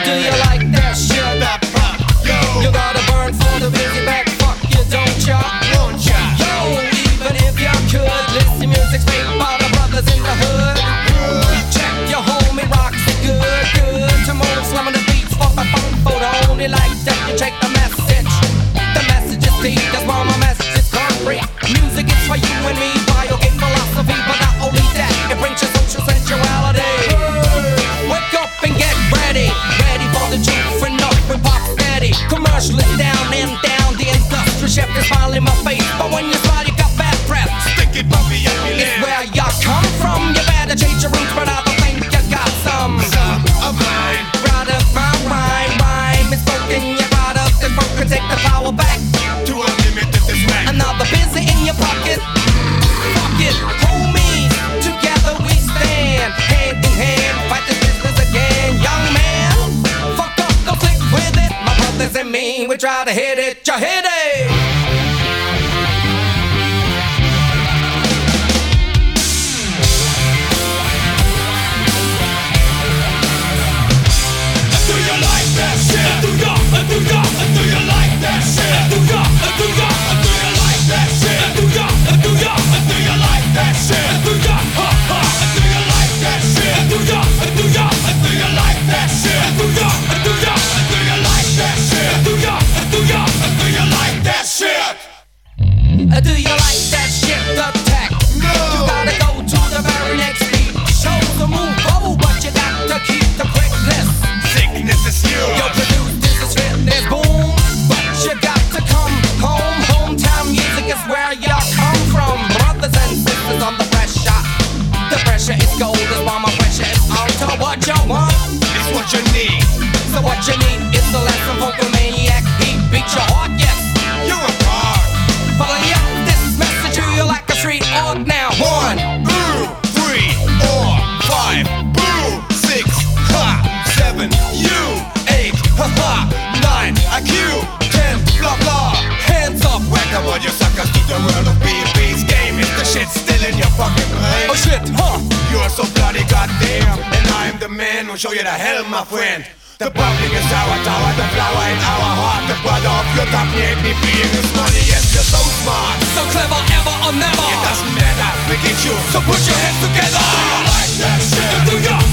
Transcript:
Do you like that shit? That pop, yo. You gotta burn for the busy back. Fuck you, don't ya? Won't ya? Yo, even if you could, listen music's made by the brothers in the hood. Check your homie, rocks it good, good. Tomorrow slamming the beats for the phone photo. Only like that you check the message. The message is deep, that's why my message is concrete. Music is for you and me, Biogate philosophy. But not only that, it brings you social sensuality. Wake up and get ready, ready for the truth and up with pop steady. Commercialists down and down, the industry chef is smiling in my face. But when you smile, you got bad breath. Stick it, puppy, up your It's lip. where you come from. You better change your roots, but I don't think you got some. Some of mine. Proud of my rhyme is broken. You're proud of this broken. Take the power back. To unlimited this man. Another busy in your pocket. Fuck it, homies. Together we stand, hand in hand. Fight this business again, young man. Fuck up, don't click with it. My brothers and me, we try to hit it. You hit it. Do you like that shit? Do you like that shit? Do you like that shit? Do you like that shit? Do you like that shit? Do you like that shit? Do you like that shit? Do you like that shit? Do you like that shit? The tech. No. You gotta go to the very next beat. Show the move, oh, but you got to keep the quick list. Sickness is Yo, yours. produce this is fitness, boom. But you got to come home. Hometown music is where you come from. Brothers and sisters on the pressure. The pressure is gold, is why my pressure is on to what you want. It's what you need. So what you need is a lesson vocal maniac. He beat your heart, yes. You're a part. Follow up this message to you like a street org now. 1, 2, 3, 4, 5, 6, 7, 8, 9, IQ, 10, blah blah. hands up. Welcome all you suckers to the world of B&B's game. Is the shit still in your fucking brain? Oh shit, huh? You're so bloody goddamn, and I'm the man who'll show you the hell, my friend. The public is our tower, the flower in our heart, the brother of your top, ain't me being this money, yes, you're so smart. So clever, ever or never. It doesn't matter, we get you, so put your hands together. Do you like that shit? Do you?